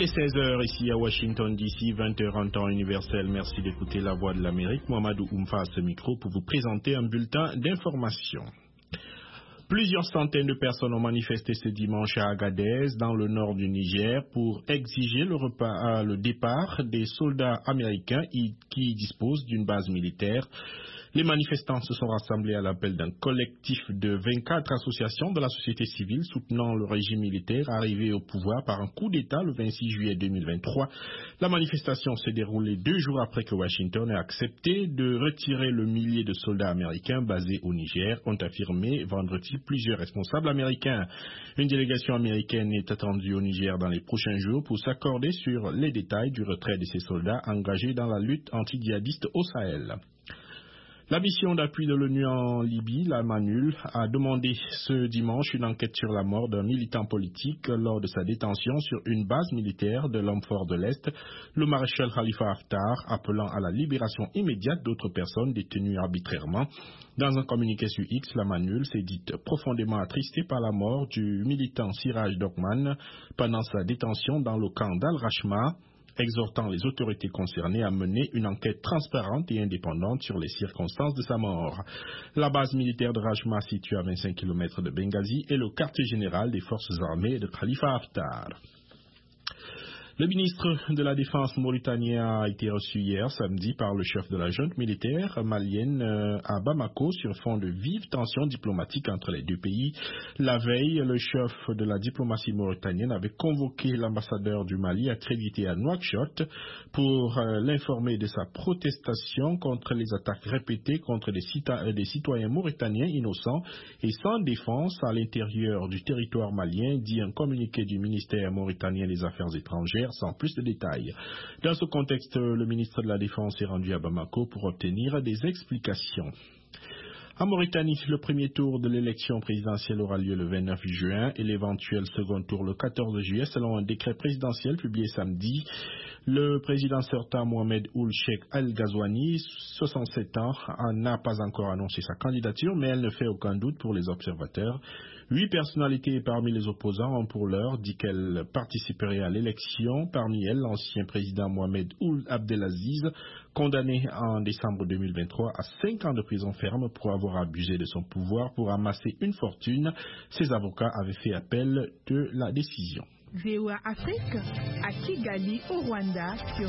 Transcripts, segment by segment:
est 16h ici à Washington DC, 20h en temps universel. Merci d'écouter la voix de l'Amérique. Mohamedou Oumfa à ce micro pour vous présenter un bulletin d'information. Plusieurs centaines de personnes ont manifesté ce dimanche à Agadez, dans le nord du Niger, pour exiger le départ des soldats américains qui disposent d'une base militaire. Les manifestants se sont rassemblés à l'appel d'un collectif de 24 associations de la société civile soutenant le régime militaire arrivé au pouvoir par un coup d'État le 26 juillet 2023. La manifestation s'est déroulée 2 jours après que Washington ait accepté de retirer le millier de soldats américains basés au Niger, ont affirmé vendredi plusieurs responsables américains. Une délégation américaine est attendue au Niger dans les prochains jours pour s'accorder sur les détails du retrait de ces soldats engagés dans la lutte anti-djihadiste au Sahel. La mission d'appui de l'ONU en Libye, la MANUL, a demandé ce dimanche une enquête sur la mort d'un militant politique lors de sa détention sur une base militaire de l'homme fort de l'Est, le maréchal Khalifa Haftar, appelant à la libération immédiate d'autres personnes détenues arbitrairement. Dans un communiqué sur X, la MANUL s'est dite profondément attristée par la mort du militant Siraj Dokman pendant sa détention dans le camp d'Al-Rashma, exhortant les autorités concernées à mener une enquête transparente et indépendante sur les circonstances de sa mort. La base militaire de Rajma, située à 25 km de Benghazi, est le quartier général des forces armées de Khalifa Haftar. Le ministre de la Défense mauritanien a été reçu hier samedi par le chef de la junte militaire malienne à Bamako sur fond de vives tensions diplomatiques entre les deux pays. La veille, le chef de la diplomatie mauritanienne avait convoqué l'ambassadeur du Mali accrédité à Nouakchott pour l'informer de sa protestation contre les attaques répétées contre des citoyens mauritaniens innocents et sans défense à l'intérieur du territoire malien, dit un communiqué du ministère mauritanien des Affaires étrangères sans plus de détails. Dans ce contexte, le ministre de la Défense est rendu à Bamako pour obtenir des explications. En Mauritanie, le premier tour de l'élection présidentielle aura lieu le 29 juin et l'éventuel second tour le 14 juillet selon un décret présidentiel publié samedi. Le président sortant Mohamed Ould Cheikh Al Ghazouani, 67 ans, n'a pas encore annoncé sa candidature, mais elle ne fait aucun doute pour les observateurs. 8 personnalités parmi les opposants ont pour l'heure dit qu'elles participeraient à l'élection. Parmi elles, l'ancien président Mohamed Ould Abdelaziz, condamné en décembre 2023 à 5 ans de prison ferme pour avoir abusé de son pouvoir pour amasser une fortune. Ses avocats avaient fait appel de la décision. VOA Afrique, à Kigali, au Rwanda, sur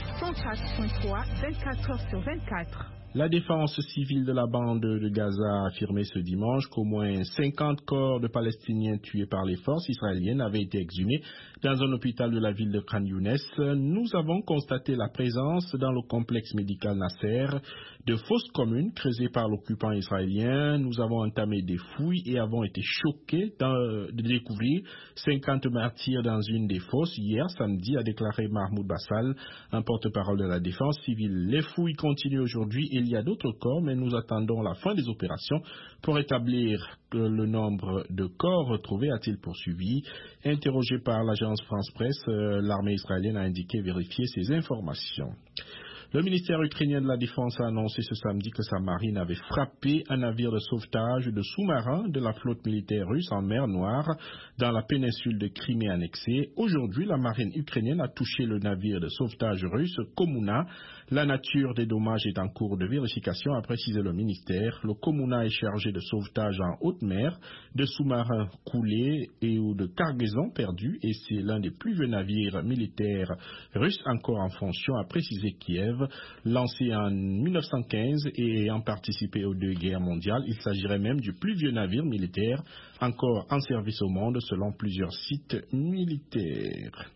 104.3, 24 heures sur 24. La défense civile de la bande de Gaza a affirmé ce dimanche qu'au moins 50 corps de Palestiniens tués par les forces israéliennes avaient été exhumés dans un hôpital de la ville de Khan Younes. Nous avons constaté la présence dans le complexe médical Nasser de fosses communes creusées par l'occupant israélien. Nous avons entamé des fouilles et avons été choqués de découvrir 50 martyrs dans une des fosses hier samedi, a déclaré Mahmoud Bassal, un porte-parole de la défense civile. Les fouilles continuent aujourd'hui et il y a d'autres corps, mais nous attendons la fin des opérations pour établir le nombre de corps retrouvés, a-t-il poursuivi. Interrogé par l'agence France Presse, l'armée israélienne a indiqué vérifier ces informations. Le ministère ukrainien de la Défense a annoncé ce samedi que sa marine avait frappé un navire de sauvetage de sous-marins de la flotte militaire russe en mer Noire dans la péninsule de Crimée annexée. Aujourd'hui, la marine ukrainienne a touché le navire de sauvetage russe Komuna. La nature des dommages est en cours de vérification, a précisé le ministère. Le Komuna est chargé de sauvetage en haute mer, de sous-marins coulés et ou de cargaisons perdues et c'est l'un des plus vieux navires militaires russes encore en fonction, a précisé Kiev. Lancé en 1915 et ayant participé aux 2 guerres mondiales, il s'agirait même du plus vieux navire militaire encore en service au monde selon plusieurs sites militaires.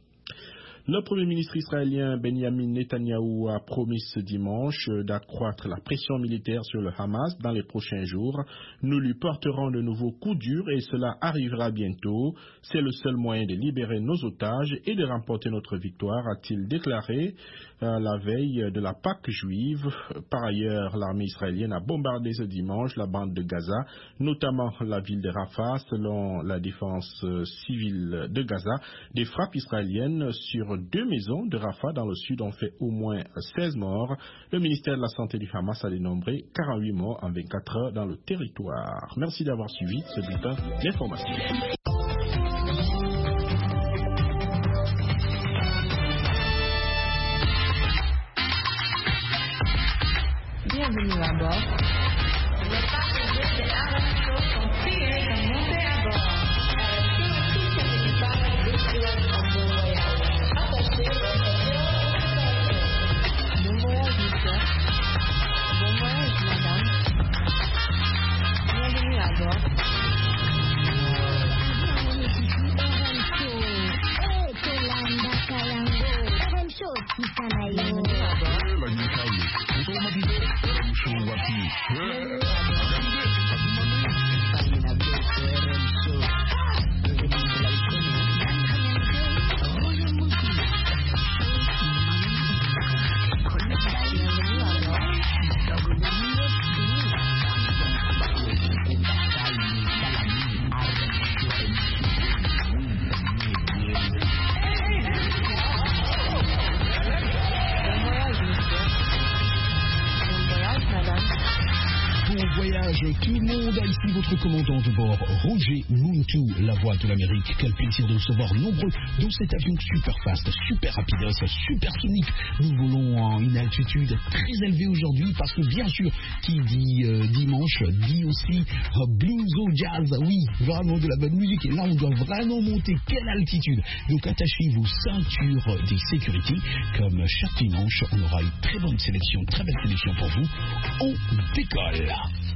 Le Premier ministre israélien Benjamin Netanyahou a promis ce dimanche d'accroître la pression militaire sur le Hamas dans les prochains jours. Nous lui porterons de nouveaux coups durs et cela arrivera bientôt. C'est le seul moyen de libérer nos otages et de remporter notre victoire, a-t-il déclaré la veille de la Pâque juive. Par ailleurs, l'armée israélienne a bombardé ce dimanche la bande de Gaza, notamment la ville de Rafah. Selon la défense civile de Gaza, des frappes israéliennes sur 2 maisons de Rafah dans le sud ont fait au moins 16 morts. Le ministère de la Santé du Hamas a dénombré 48 morts en 24 heures dans le territoire. Merci d'avoir suivi ce bulletin d'information. Bienvenue à bord. Les passagers de Arancho sont priés de monter à bord. Tous les équipages décident en bon voyage. Attachez votre sécurité. Bon voyage, monsieur. Bon voyage, madame. Bienvenue à bord. Tout le monde a ici votre commandant de bord, Roger Muntu, la voix de l'Amérique. Quel plaisir de recevoir nombreux dans cet avion super fast, super rapidos, super sonique. Nous volons à une altitude très élevée aujourd'hui parce que bien sûr, qui dit dimanche, dit aussi blues au jazz. Oui, vraiment de la bonne musique. Et là, on doit vraiment monter. Quelle altitude! Donc attachez vos ceintures des sécurités. Comme chaque dimanche, on aura une très bonne sélection, très belle sélection pour vous. On décolle.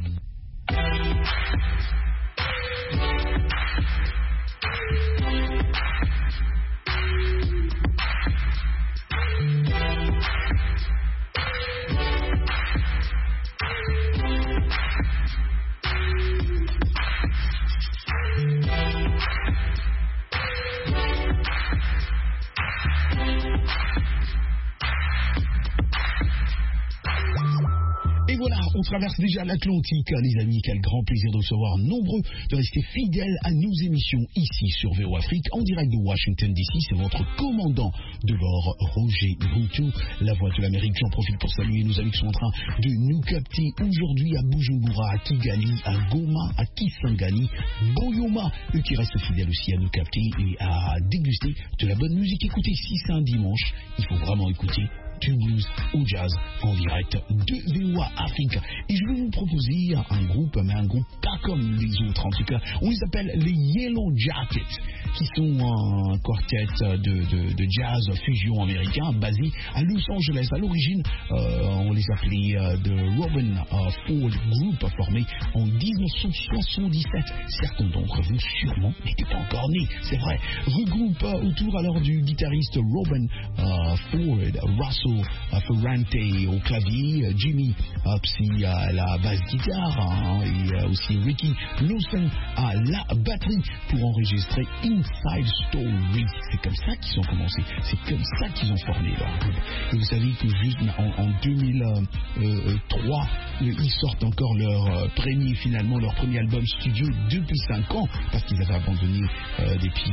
Et voilà, on traverse déjà l'Atlantique, les amis. Quel grand plaisir de recevoir nombreux, de rester fidèles à nos émissions ici sur VO Afrique, en direct de Washington DC. C'est votre commandant de bord, Roger Muntu, la voix de l'Amérique. J'en profite pour saluer nos amis qui sont en train de nous capter aujourd'hui à Bujumbura, à Kigali, à Goma, à Kisangani, Boyoma, eux qui restent fidèles aussi à nous capter et à déguster de la bonne musique. Écoutez, si c'est un dimanche, il faut vraiment écouter du blues au jazz en direct de VOA Afrique. Et je vais vous proposer un groupe, mais un groupe pas comme les autres en tout cas. On les appelle les Yellow Jackets, qui sont un quartet de jazz fusion américain basé à Los Angeles. À l'origine, on les appelait The Robin Ford Group, formé en 1977. Certains d'entre vous sûrement n'étaient pas encore nés, c'est vrai. Regroupe autour alors du guitariste Robin Ford, Russell Ferrante au clavier, Jimmy Psy à la basse guitare, et aussi Ricky Lawson à la batterie pour enregistrer Inside Story. C'est comme ça qu'ils ont commencé, c'est comme ça qu'ils ont formé leur groupe. Et vous savez que juste en 2003, ils sortent encore leur premier album studio depuis 5 ans, parce qu'ils avaient abandonné depuis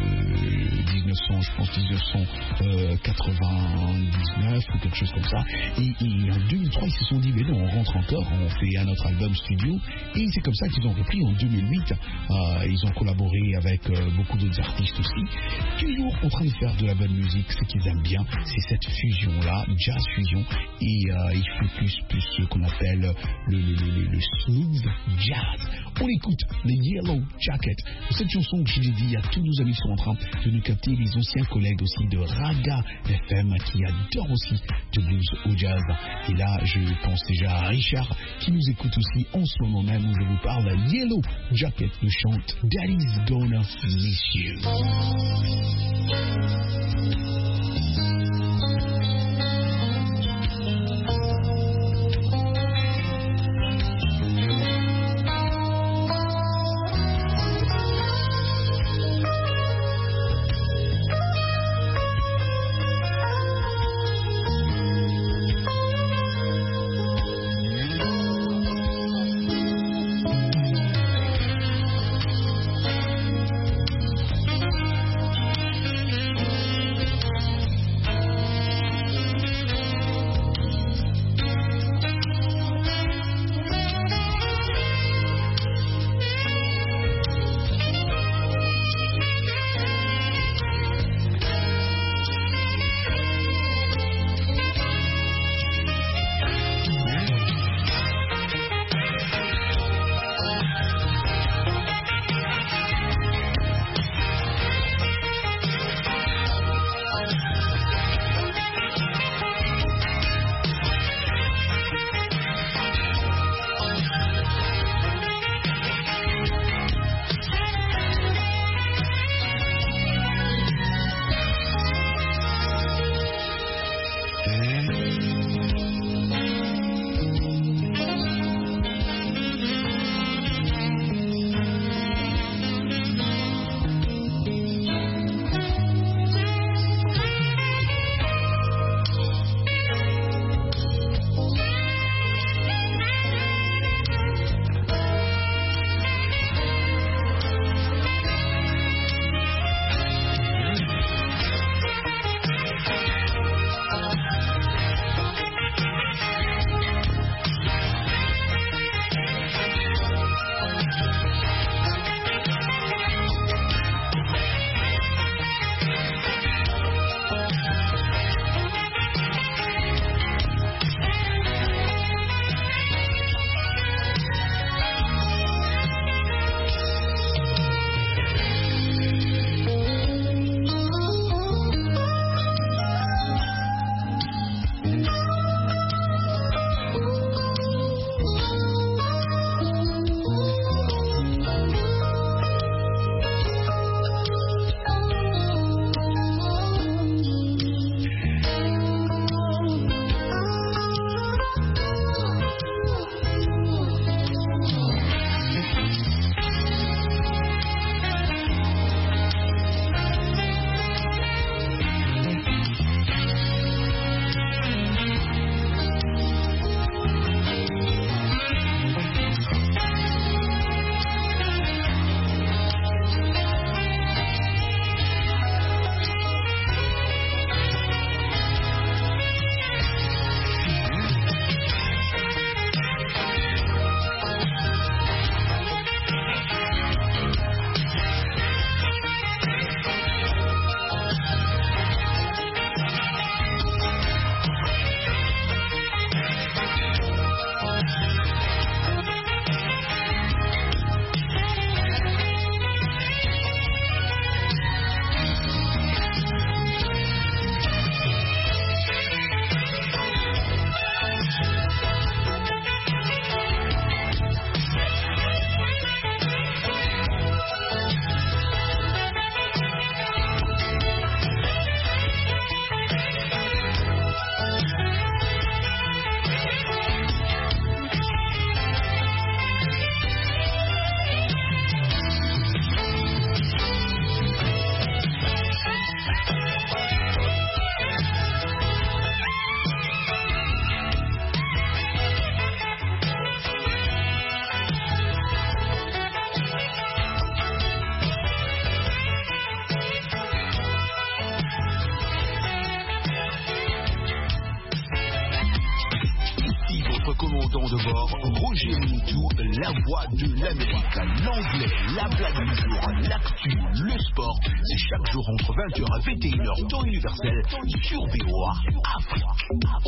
1999 ou quelque chose comme ça. Et en 2003, ils se sont dit, mais non, on rentre encore, on fait un autre album studio. Et c'est comme ça qu'ils ont repris en 2008. Ils ont collaboré avec beaucoup d'autres artistes aussi. Toujours en train de faire de la bonne musique. Ce qu'ils aiment bien, c'est cette fusion-là, jazz fusion. Et ils font plus ce qu'on appelle le smooth jazz. On écoute les Yellow Jackets. Cette chanson que je dédie à tous nos amis qui sont en train de nous capter, les anciens collègues aussi de Raga FM qui adorent aussi de blues au jazz. Et là, je pense déjà à Richard qui nous écoute aussi en ce moment même où je vous parle. Yellow Jacket nous chante Daddy's Gonna Miss You. de bord, Roger Moutou, la voix de l'Amérique. L'anglais, la blague du jour, l'actu, le sport, c'est chaque jour entre 20h et 21h, temps universel, sur VOA Afrique.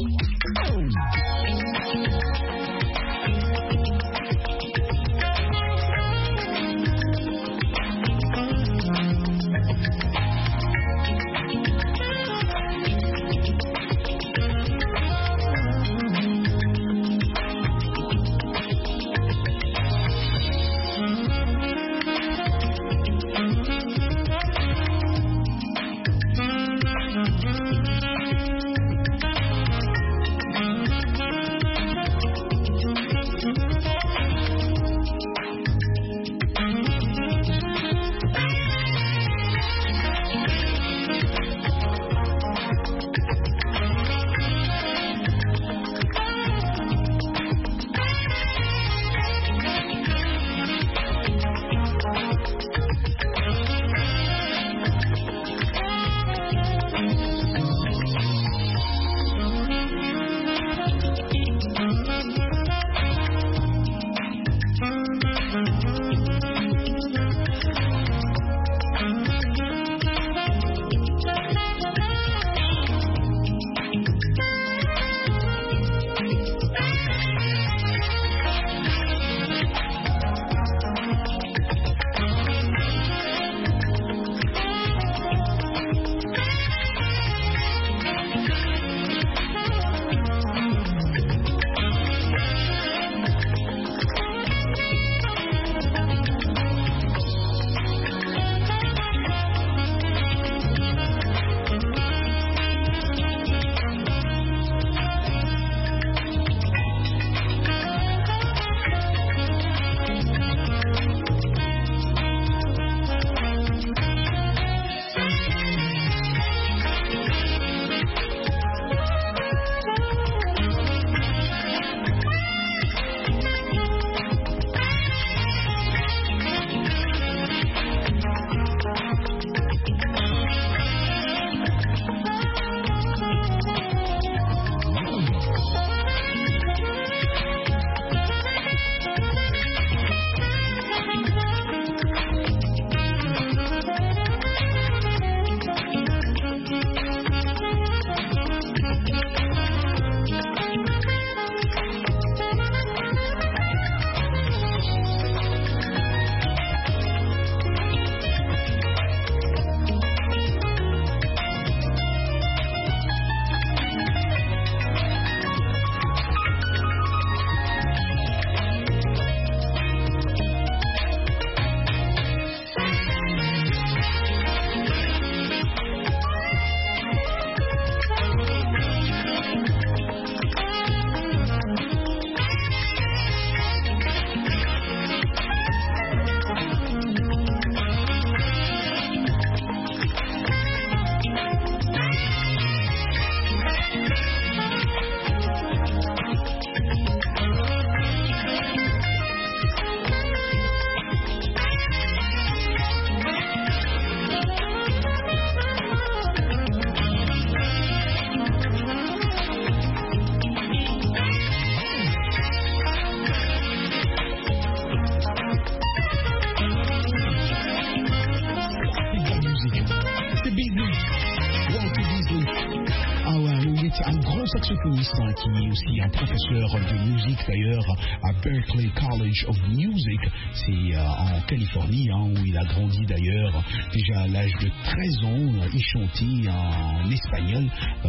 saxophoniste qui est aussi un professeur de musique d'ailleurs à Berklee College of Music, c'est en Californie où il a grandi d'ailleurs. Déjà à l'âge de 13 ans, il chantait en espagnol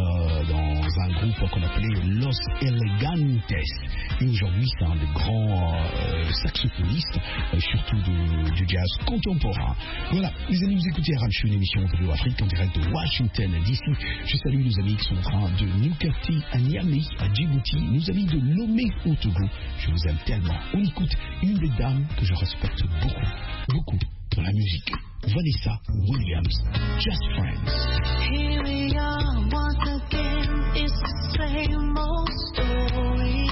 dans un groupe qu'on appelait Los Elegantes. Et aujourd'hui, c'est un des grands saxophonistes, surtout du jazz contemporain. Voilà, les amis, vous écoutez Arabie, une émission de Afrique en direct de Washington DC. Je salue nos amis qui sont en train de nous capter à Niamey, à Djibouti, nos amis de Lomé au Togo. Je vous aime tellement. On écoute une des dames que je respecte beaucoup dans la musique. Vanessa Williams, Just Friends. Here we are once again, it's the same old story.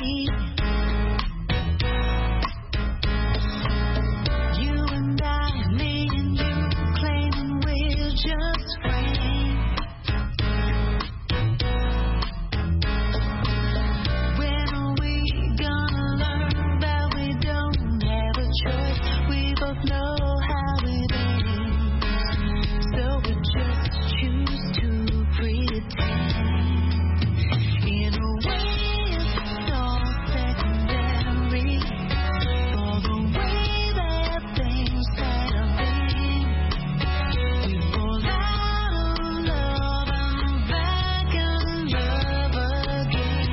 You and I, me and you, claiming we're just friends. When are we gonna both know how it ends, so we just choose to pretend. In a way, it's all secondary for the way that things have been. We fall out of love and back in love again.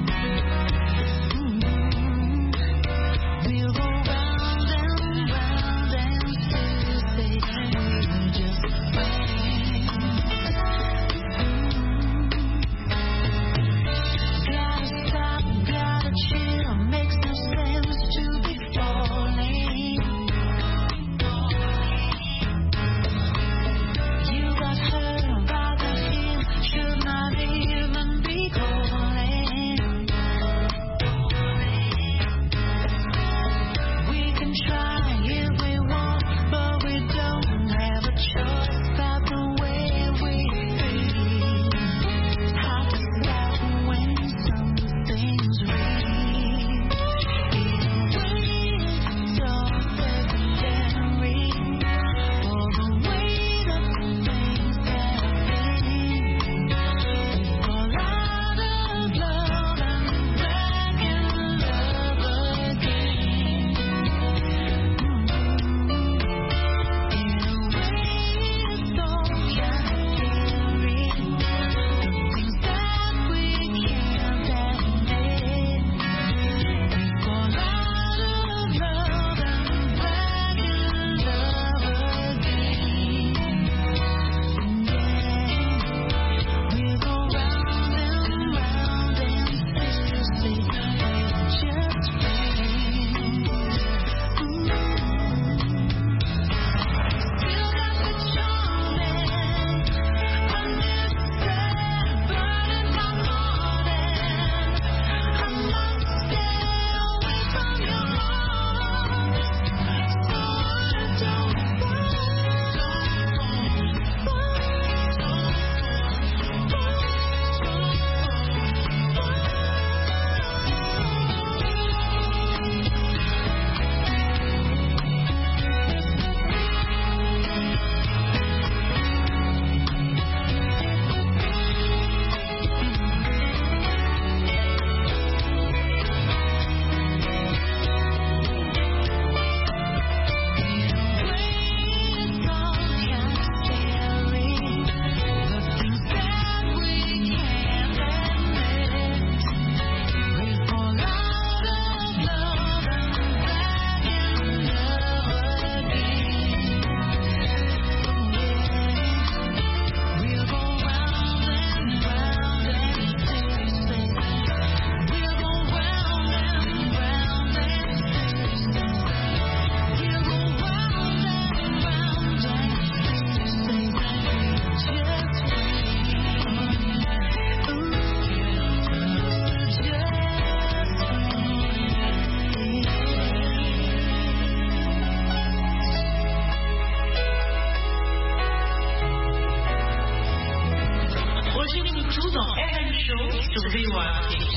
We'll go round and round and still say we're just friends. Gotta stop, gotta chill, makes no sense to be falling. You got hurt by the him, should not even be calling. We can try if we want, but we don't have a choice about the way we feel. It's hard to stop when something's real. In a way, it's all secondary for the way that things have been. We fall out of love and back in love again. In a way, it's all scary. Things that we can't admit. We fall out of love and back in love again. We'll go round and round and still say we're just friends. Still got the charming, unnecessary, burning my heart, and I must stay away from your arms, so I don't Rejoignez-nous tous dans RN Show sur VOA Afrique.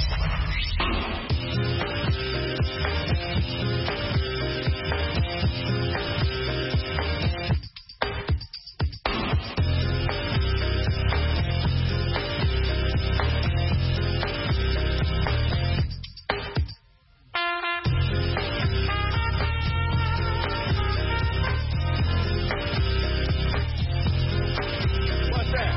What's that?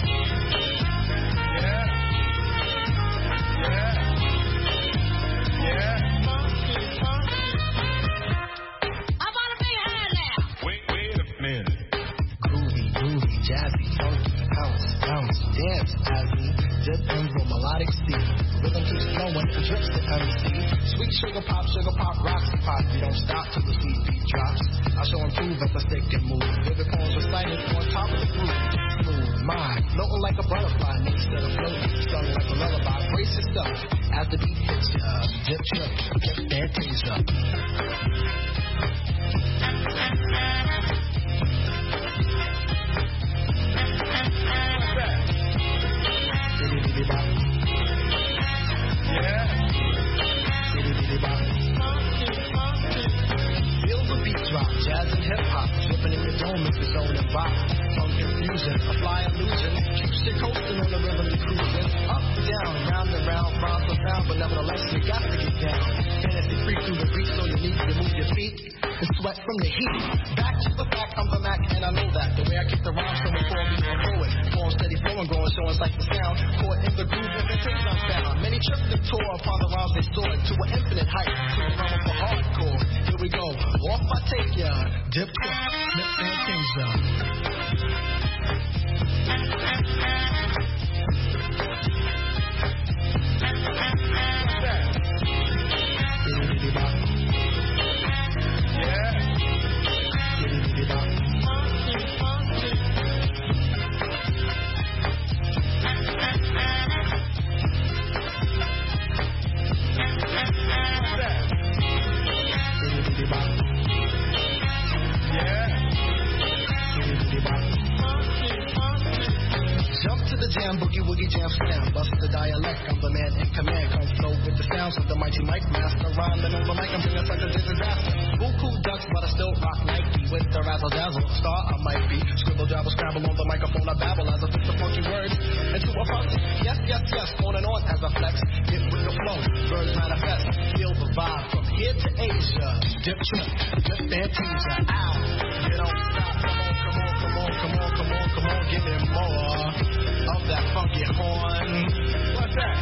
Sugar pop, Roxy pop. We don't stop till the sweet beat drops. I shall improve as I stick and move. Vivid poems recited on top of the groove. Smooth mind, floating like a butterfly. Instead of floating, sung like a lullaby. Brace yourself as the beat hits ya. Dip, trip, dip, and tease up. Feel the beat drop, jazz jazz and hip hop. Slipping in your dome is the zone and bop. Funk confusion, a fly illusion. Keeps you coasting on the rhythm you cruising. Up, down, round and round, rhymes are found, but nevertheless you got to get down. Fantasy free through the beat, so you need to move your feet and sweat from the heat. Back to the fact, I'm the Mac, and I know that. The way I kick the rhymes from before me a poet. Form steady flowing, growing, showing sight to sound. Caught in the groove of the things I found. Many tripped and tore upon the rhymes they soared to an infinite height. To the realm of hardcore. Here we go. Off I take ya. Dip, snip, and things up. Jump to the jam, boogie woogie jam slam. Bust the dialect, I'm the man in command. Come flow with the sounds of the mighty mic master. Rhyming on the mic, I'm bringing such a disaster. Buku ducks, but I still rock Nike with the razzle dazzle. Star I might be. Scribble, dabble, scrabble on the microphone. I babble as I fix the funky words into a puzzle. Yes, yes, yes, on and on as I flex. Get with the flow, birds manifest. Feel the vibe from here to Asia. Dip, trip, flip, and teaser. Ow, you don't stop. Come on, give me more of that funky horn. What's that?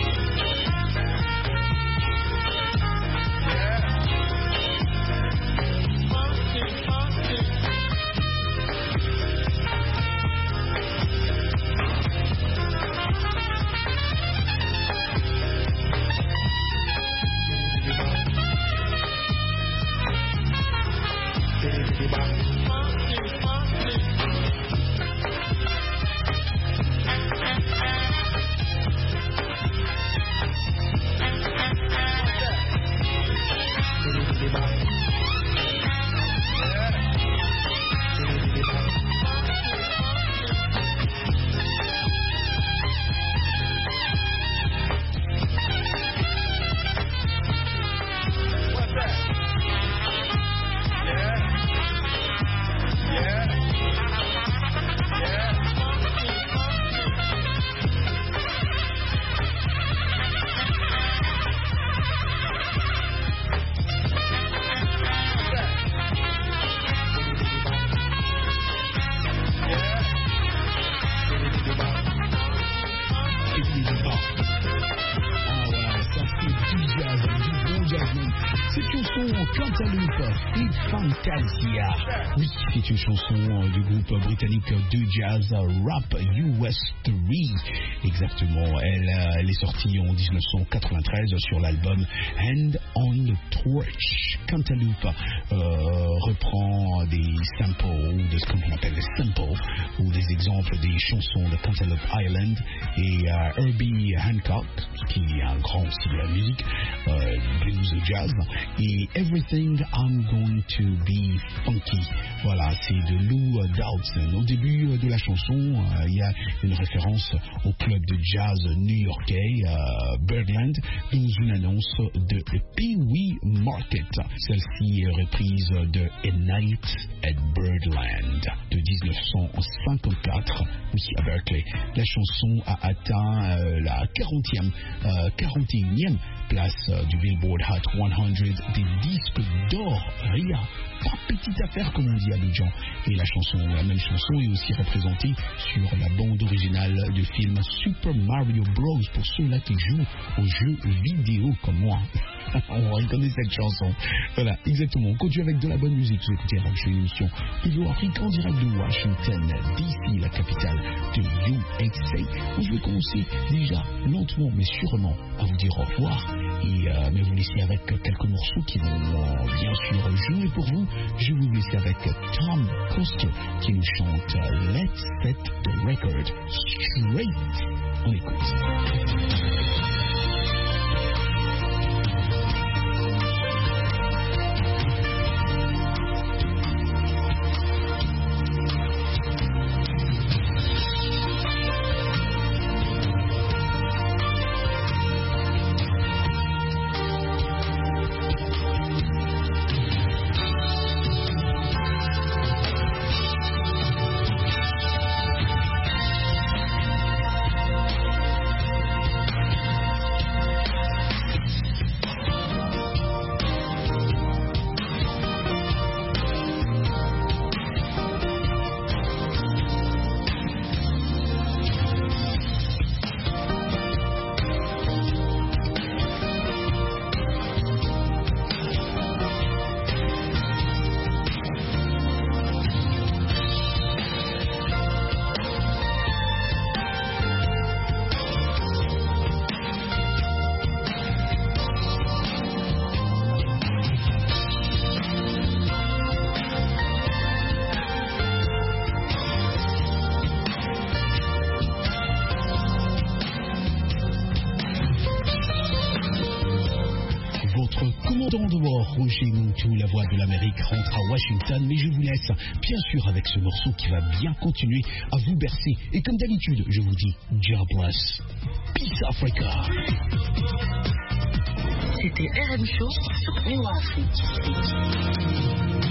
Fantasia. Oui, c'est une chanson du groupe britannique de jazz Rap US 3. Exactement. Elle est sortie en 1993 sur l'album Hand on the Torch. Cantaloupe reprend des samples, de ce qu'on appelle des samples, ou des exemples des chansons de Cantaloupe Island et Herbie Hancock, qui est un grand style de la musique, blues et jazz, et Everything I'm Going to Be Funky. Voilà, c'est de Lou Dowdson. Au début de la chanson, il y a une référence au club de jazz new-yorkais Birdland dans une annonce de Pee-wee Market. Celle-ci est reprise de A Night at Birdland de 1954, oui, à Berkeley. La chanson a atteint la 41e place du Billboard Hot 100 des disques d'or. Ria, pas petite affaire comme on dit à Abidjan. Et la même chanson est aussi représentée sur la bande originale du film Super Mario Bros. Pour ceux-là qui jouent aux jeux vidéo comme moi. On reconnaît cette chanson. Voilà, exactement. On continue avec de la bonne musique. Vous écoutez une émission de Afrique en direct de Washington, D.C., la capitale de USA. Je vais commencer déjà lentement mais sûrement à vous dire au revoir et mais vous laisser avec quelques morceaux qui vont bien sûr jouer pour vous. Je vais vous laisser avec Tom Coster qui nous chante Let's Set the Record Straight. On écoute. chez Muntu, la voix de l'Amérique rentre à Washington, mais je vous laisse bien sûr avec ce morceau qui va bien continuer à vous bercer. Et comme d'habitude, je vous dis God bless. Peace Africa. C'était RM Show sur VOA Afrique.